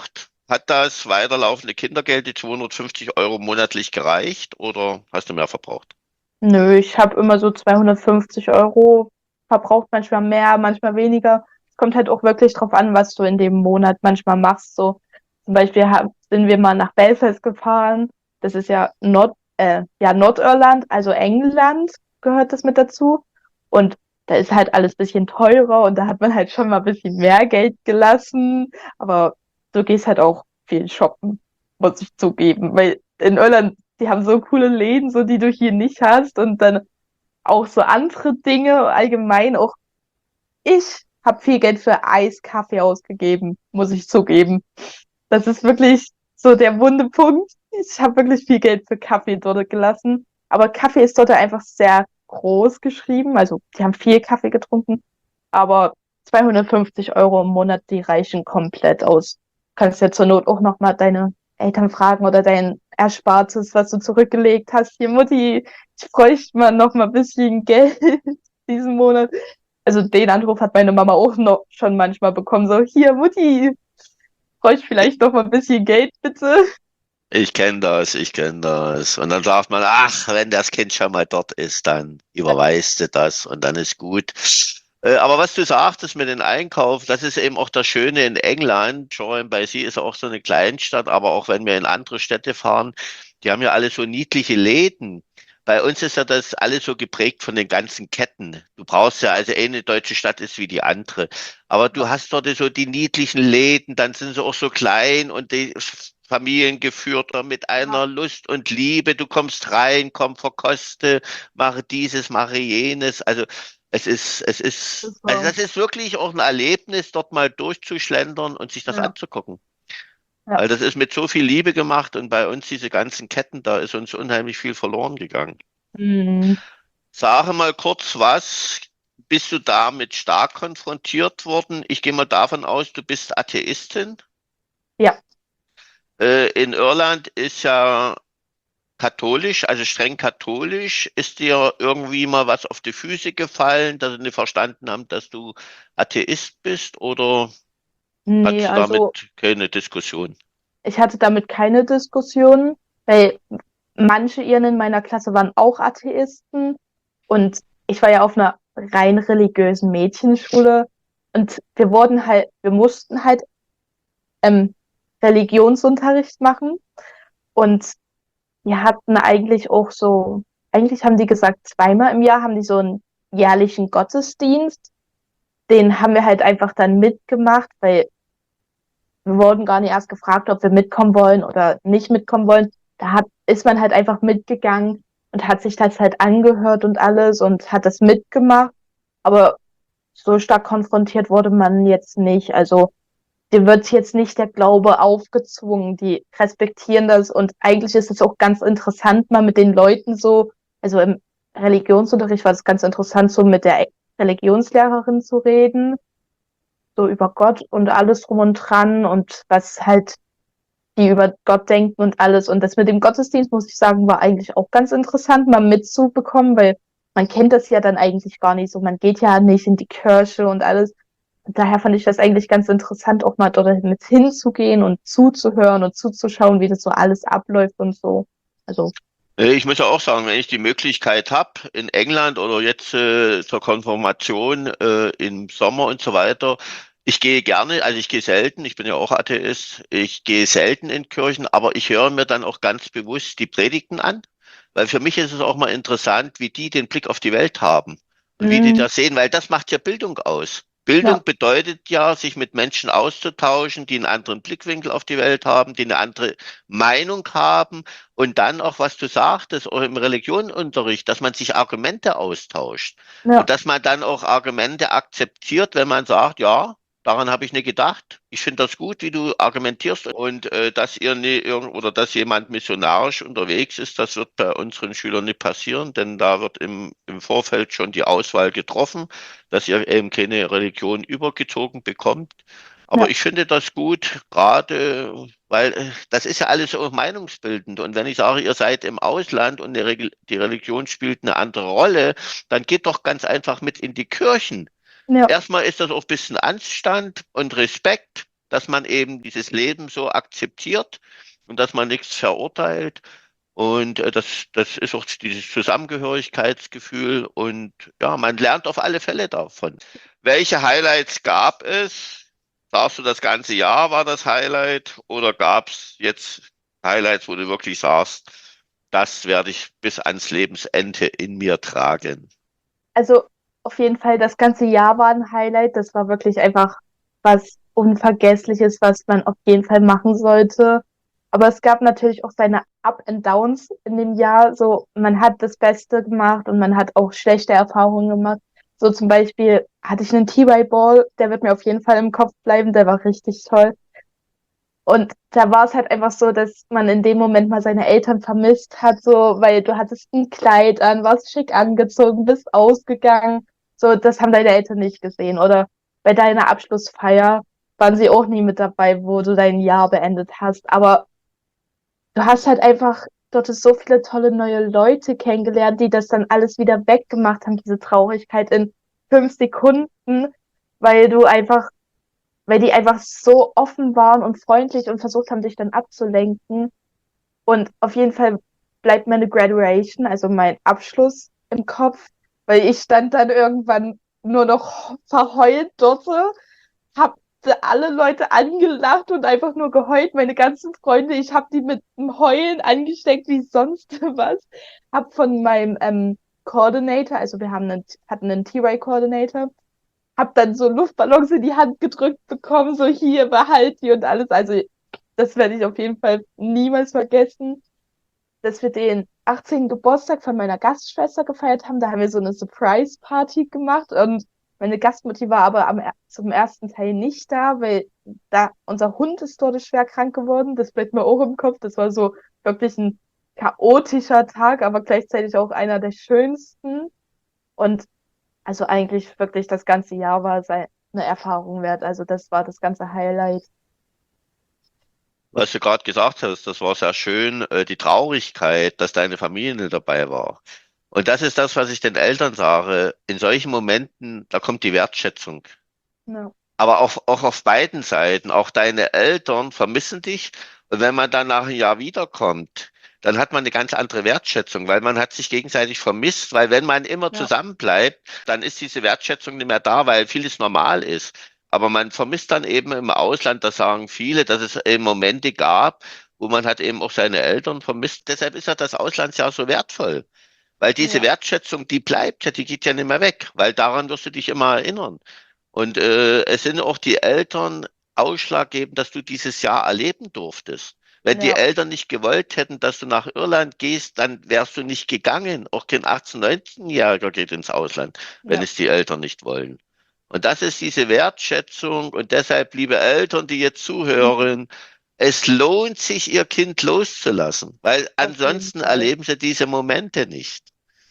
Hat das weiterlaufende Kindergeld, die 250 € monatlich gereicht oder hast du mehr verbraucht? Nö, ich habe immer so 250 € verbraucht, manchmal mehr, manchmal weniger. Es kommt halt auch wirklich drauf an, was du in dem Monat manchmal machst. So zum Beispiel sind wir mal nach Belfast gefahren. Das ist ja Nordirland, also England gehört das mit dazu. Und da ist halt alles ein bisschen teurer und da hat man halt schon mal ein bisschen mehr Geld gelassen. Aber du gehst halt auch viel shoppen, muss ich zugeben. Weil in Irland, die haben so coole Läden, so die du hier nicht hast. Und dann auch so andere Dinge, allgemein auch ich habe viel Geld für Eiskaffee ausgegeben, muss ich zugeben. Das ist wirklich so der wunde Punkt. Ich habe wirklich viel Geld für Kaffee dort gelassen. Aber Kaffee ist dort einfach sehr groß geschrieben. Also die haben viel Kaffee getrunken. Aber 250 € im Monat, die reichen komplett aus. Kannst ja zur Not auch nochmal deine Eltern fragen oder dein Erspartes, was du zurückgelegt hast. Hier, Mutti, ich bräuchte mal noch mal ein bisschen Geld diesen Monat. Also den Anruf hat meine Mama auch noch schon manchmal bekommen. So, hier, Mutti, bräuchte vielleicht noch mal ein bisschen Geld, bitte. Ich kenne das, ich kenne das. Und dann sagt man, ach, wenn das Kind schon mal dort ist, dann überweist du das und dann ist gut. Aber was du sagtest mit dem Einkauf, das ist eben auch das Schöne in England. Shoreham by Sea ist auch so eine Kleinstadt, aber auch wenn wir in andere Städte fahren, die haben ja alle so niedliche Läden. Bei uns ist ja das alles so geprägt von den ganzen Ketten. Du brauchst ja, also eine deutsche Stadt ist wie die andere. Aber du hast dort so die niedlichen Läden, dann sind sie auch so klein und die familiengeführter mit einer Lust und Liebe. Du kommst rein, komm, verkoste, mache dieses, mache jenes. Also also So, das ist wirklich auch ein Erlebnis, dort mal durchzuschlendern und sich das ja, anzugucken. ja. Weil das ist mit so viel Liebe gemacht und bei uns diese ganzen Ketten, da ist uns unheimlich viel verloren gegangen. Hm, Sage mal kurz was. Bist du damit stark konfrontiert worden? Ich gehe mal davon aus, du bist Atheistin. ja. In Irland ist ja katholisch, also streng katholisch. Ist dir irgendwie mal was auf die Füße gefallen, dass sie nicht verstanden haben, dass du Atheist bist? Oder Nee, hattest du also damit keine Diskussion? ich hatte damit keine Diskussion, weil manche Iren in meiner Klasse waren auch Atheisten und ich war ja auf einer rein religiösen Mädchenschule und wir mussten halt ähm, Religionsunterricht machen und wir hatten eigentlich haben die gesagt, zweimal im Jahr haben die so einen jährlichen Gottesdienst. Den haben wir halt einfach dann mitgemacht, weil wir wurden gar nicht erst gefragt, ob wir mitkommen wollen oder nicht mitkommen wollen. Ist man halt einfach mitgegangen und hat sich das halt angehört und alles und hat das mitgemacht. Aber so stark konfrontiert wurde man jetzt nicht. Also dir wird jetzt nicht der Glaube aufgezwungen. Die respektieren das und eigentlich ist es auch ganz interessant, mal mit den Leuten so, also im Religionsunterricht war es ganz interessant, so mit der Religionslehrerin zu reden, so über Gott und alles drum und dran und was halt die über Gott denken und alles. Und das mit dem Gottesdienst, muss ich sagen, war eigentlich auch ganz interessant, mal mitzubekommen, weil man kennt das ja dann eigentlich gar nicht so. Man geht ja nicht in die Kirche und alles. Und daher fand ich das eigentlich ganz interessant, auch mal dort mit hinzugehen und zuzuhören und zuzuschauen, wie das so alles abläuft und so. Also, Ich muss ja auch sagen, wenn ich die Möglichkeit habe, in England oder jetzt zur Konfirmation im Sommer und so weiter, ich gehe gerne, also ich gehe selten, ich bin ja auch Atheist, ich gehe selten in Kirchen, aber ich höre mir dann auch ganz bewusst die Predigten an, weil für mich ist es auch mal interessant, wie die den Blick auf die Welt haben und wie die mh, das sehen, weil das macht ja Bildung aus. ja, Bildung bedeutet ja, sich mit Menschen auszutauschen, die einen anderen Blickwinkel auf die Welt haben, die eine andere Meinung haben und dann auch, was du sagtest, auch im Religionsunterricht, dass man sich Argumente austauscht und ja, dass man dann auch Argumente akzeptiert, wenn man sagt, ja, daran habe ich nicht gedacht. Ich finde das gut, wie du argumentierst und dass ihr nie oder dass jemand missionarisch unterwegs ist, das wird bei unseren Schülern nicht passieren, denn da wird im Vorfeld schon die Auswahl getroffen, dass ihr eben keine Religion übergezogen bekommt. Aber ja, ich finde das gut, gerade weil das ist ja alles so meinungsbildend. Und wenn ich sage, ihr seid im Ausland und die Religion spielt eine andere Rolle, dann geht doch ganz einfach mit in die Kirchen. ja, Erstmal ist das auch ein bisschen Anstand und Respekt. dass man eben dieses Leben so akzeptiert und dass man nichts verurteilt. Und das ist auch dieses Zusammengehörigkeitsgefühl und ja, man lernt auf alle Fälle davon. Welche Highlights gab es? Sagst du, das ganze Jahr war das Highlight oder gab es jetzt Highlights, wo du wirklich sagst, das werde ich bis ans Lebensende in mir tragen? Also auf jeden Fall, das ganze Jahr war ein Highlight. Das war wirklich einfach was Unvergessliches, was man auf jeden Fall machen sollte. Aber es gab natürlich auch seine Up and Downs in dem Jahr. So, man hat das Beste gemacht und man hat auch schlechte Erfahrungen gemacht. So zum Beispiel hatte ich einen T-Ball, der wird mir auf jeden Fall im Kopf bleiben, der war richtig toll. Und da war es halt einfach so, dass man in dem Moment mal seine Eltern vermisst hat, so, weil du hattest ein Kleid an, warst schick angezogen, bist ausgegangen. So, das haben deine Eltern nicht gesehen. Oder bei deiner Abschlussfeier waren sie auch nie mit dabei, wo du dein Jahr beendet hast. Aber du hast halt einfach dort so viele tolle neue Leute kennengelernt, die das dann alles wieder weggemacht haben, diese Traurigkeit in 5 Sekunden, weil du einfach weil die einfach so offen waren und freundlich und versucht haben, dich dann abzulenken. Und auf jeden Fall bleibt meine Graduation, also mein Abschluss im Kopf, weil ich stand dann irgendwann nur noch verheult dort, hab alle Leute angelacht und einfach nur geheult, meine ganzen Freunde, ich habe die mit dem Heulen angesteckt wie sonst was. Hab von meinem Coordinator, also wir hatten einen T-Ray-Coordinator, hab dann so Luftballons in die Hand gedrückt bekommen, so hier, behalt die und alles. Also das werde ich auf jeden Fall niemals vergessen, dass wir den 18. Geburtstag von meiner Gastschwester gefeiert haben. Da haben wir so eine Surprise-Party gemacht und meine Gastmutti war aber zum ersten Teil nicht da, weil da unser Hund ist dort schwer krank geworden. Das bleibt mir auch im Kopf. Das war so wirklich ein chaotischer Tag, aber gleichzeitig auch einer der schönsten. Und also eigentlich wirklich das ganze Jahr war eine Erfahrung wert. Also das war das ganze Highlight. Was du gerade gesagt hast, das war sehr schön, die Traurigkeit, dass deine Familie nicht dabei war. Und das ist das, was ich den Eltern sage. In solchen Momenten, da kommt die Wertschätzung. Ja, Aber auch auf beiden Seiten, auch deine Eltern vermissen dich. Und wenn man dann nach einem Jahr wiederkommt, dann hat man eine ganz andere Wertschätzung, weil man hat sich gegenseitig vermisst, weil wenn man immer ja, zusammen bleibt, dann ist diese Wertschätzung nicht mehr da, weil vieles normal ist. Aber man vermisst dann eben im Ausland, das sagen viele, dass es eben Momente gab, wo man hat eben auch seine Eltern vermisst. Deshalb ist ja das Auslandsjahr so wertvoll. Weil diese ja, Wertschätzung, die bleibt ja, die geht ja nicht mehr weg, weil daran wirst du dich immer erinnern. Und es sind auch die Eltern ausschlaggebend, dass du dieses Jahr erleben durftest. Wenn die ja, Eltern nicht gewollt hätten, dass du nach Irland gehst, dann wärst du nicht gegangen. Auch kein 18-, 19-Jähriger geht ins Ausland, wenn ja. es die Eltern nicht wollen. Und das ist diese Wertschätzung. Und deshalb, liebe Eltern, die jetzt zuhören, es lohnt sich, ihr Kind loszulassen, weil Auf jeden ansonsten Fall. erleben sie diese Momente nicht.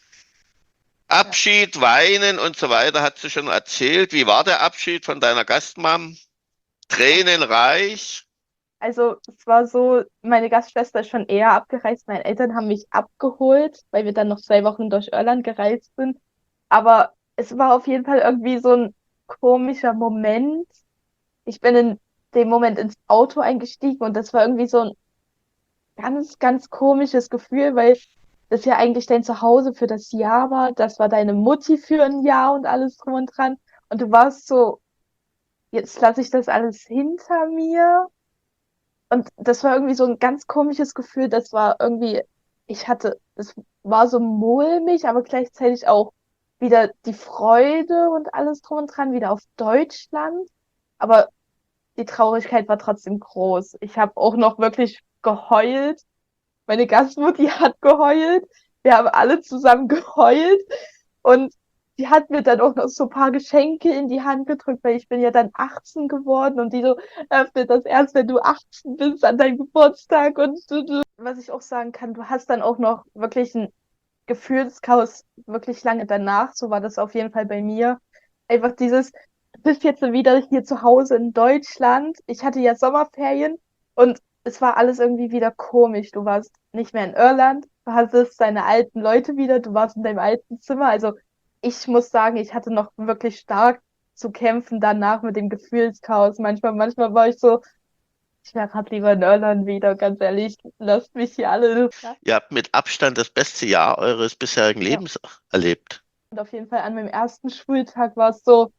Ja. Abschied, Weinen und so weiter, hat sie schon erzählt. Wie war der Abschied von deiner Gastmam? Tränenreich? Also es war so, meine Gastschwester ist schon eher abgereist. Meine Eltern haben mich abgeholt, weil wir dann noch 2 Wochen durch Irland gereist sind. Aber es war auf jeden Fall irgendwie so ein komischer Moment. Ich bin in dem Moment ins Auto eingestiegen und das war irgendwie so ein ganz, ganz komisches Gefühl, weil das ja eigentlich dein Zuhause für das Jahr war. Das war deine Mutti für ein Jahr und alles drum und dran. Und du warst so, jetzt lasse ich das alles hinter mir. Und das war irgendwie so ein ganz komisches Gefühl. Das war irgendwie, das war so mulmig, aber gleichzeitig auch wieder die Freude und alles drum und dran, wieder auf Deutschland. Aber die Traurigkeit war trotzdem groß. Ich habe auch noch wirklich geheult. Meine Gastmutti hat geheult. Wir haben alle zusammen geheult. Und die hat mir dann auch noch so ein paar Geschenke in die Hand gedrückt, weil ich bin ja dann 18 geworden und die so öffnet das erst, wenn du 18 bist an deinem Geburtstag und. Was ich auch sagen kann, du hast dann auch noch wirklich ein Gefühlschaos wirklich lange danach. So war das auf jeden Fall bei mir. Einfach dieses, du bist jetzt wieder hier zu Hause in Deutschland. Ich hatte ja Sommerferien und es war alles irgendwie wieder komisch. Du warst nicht mehr in Irland, du hattest deine alten Leute wieder, du warst in deinem alten Zimmer. Also ich muss sagen, ich hatte noch wirklich stark zu kämpfen danach mit dem Gefühlschaos. Manchmal war ich so, ich wäre gerade lieber in Irland wieder, ganz ehrlich, lasst mich hier alle. Ihr habt mit Abstand das beste Jahr eures bisherigen Ja. Lebens erlebt. Und auf jeden Fall an meinem ersten Schultag war es so,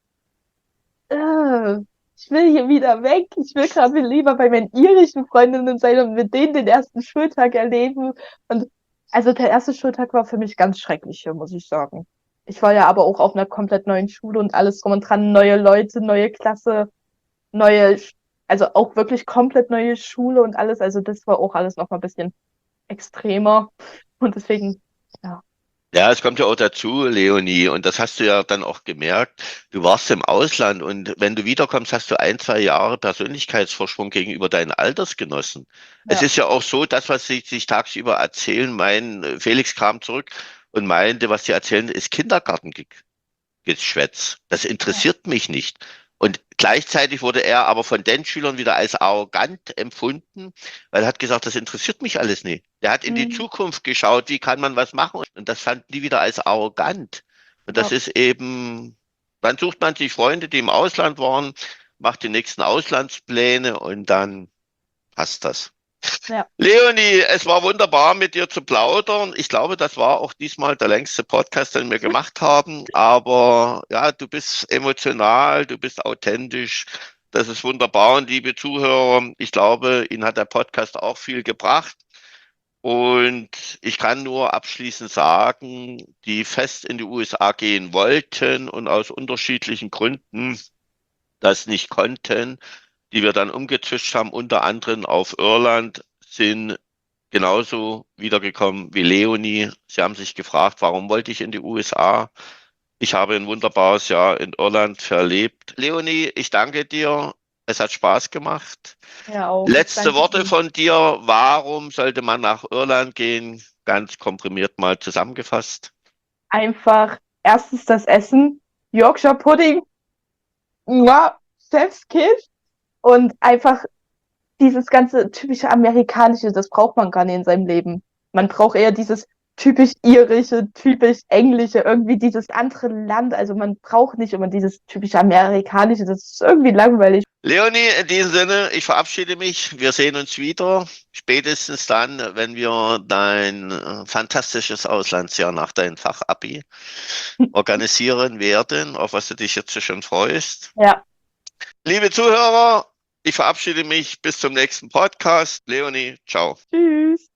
ich will hier wieder weg. Ich will gerade lieber bei meinen irischen Freundinnen sein und mit denen den ersten Schultag erleben. Und also der erste Schultag war für mich ganz schrecklich hier, muss ich sagen. Ich war ja aber auch auf einer komplett neuen Schule und alles drum und dran, neue Leute, neue Klasse, also auch wirklich komplett neue Schule und alles. Also das war auch alles noch mal ein bisschen extremer. Und deswegen, ja. Ja, es kommt ja auch dazu, Leonie, und das hast du ja dann auch gemerkt. Du warst im Ausland und wenn du wiederkommst, hast du 1, 2 Jahre Persönlichkeitsvorsprung gegenüber deinen Altersgenossen. Es Ja. ist ja auch so, das, was sie sich tagsüber erzählen, Felix kam zurück und meinte, was sie erzählen, ist Kindergartengeschwätz. Das interessiert mich nicht. Und gleichzeitig wurde er aber von den Schülern wieder als arrogant empfunden, weil er hat gesagt, das interessiert mich alles nicht. Der hat in die Mhm. Zukunft geschaut, wie kann man was machen? Und das fanden die wieder als arrogant. Und das Ja. ist eben, dann sucht man sich Freunde, die im Ausland waren, macht die nächsten Auslandspläne und dann passt das. Ja. Leonie, es war wunderbar, mit dir zu plaudern. Ich glaube, das war auch diesmal der längste Podcast, den wir gemacht haben. Aber ja, du bist emotional, du bist authentisch. Das ist wunderbar. Und liebe Zuhörer, ich glaube, Ihnen hat der Podcast auch viel gebracht. Und ich kann nur abschließend sagen, die fest in die USA gehen wollten und aus unterschiedlichen Gründen das nicht konnten, die wir dann umgezwischt haben, unter anderem auf Irland, sind genauso wiedergekommen wie Leonie. Sie haben sich gefragt, warum wollte ich in die USA? Ich habe ein wunderbares Jahr in Irland verlebt. Leonie, ich danke dir. Es hat Spaß gemacht. Ja, auch. Letzte Danke Worte dir. von dir. Warum sollte man nach Irland gehen? Ganz komprimiert mal zusammengefasst. Einfach erstens das Essen, Yorkshire Pudding, ja, Chef's Kiss und einfach dieses ganze typische Amerikanische, das braucht man gar nicht in seinem Leben. Man braucht eher dieses typisch irische, typisch englische, irgendwie dieses andere Land. Also man braucht nicht immer dieses typische Amerikanische, das ist irgendwie langweilig. Leonie, in diesem Sinne, ich verabschiede mich. Wir sehen uns wieder. Spätestens dann, wenn wir dein fantastisches Auslandsjahr nach deinem Fachabi organisieren werden, auf was du dich jetzt schon freust. Ja. Liebe Zuhörer, ich verabschiede mich bis zum nächsten Podcast. Leonie, ciao. Tschüss.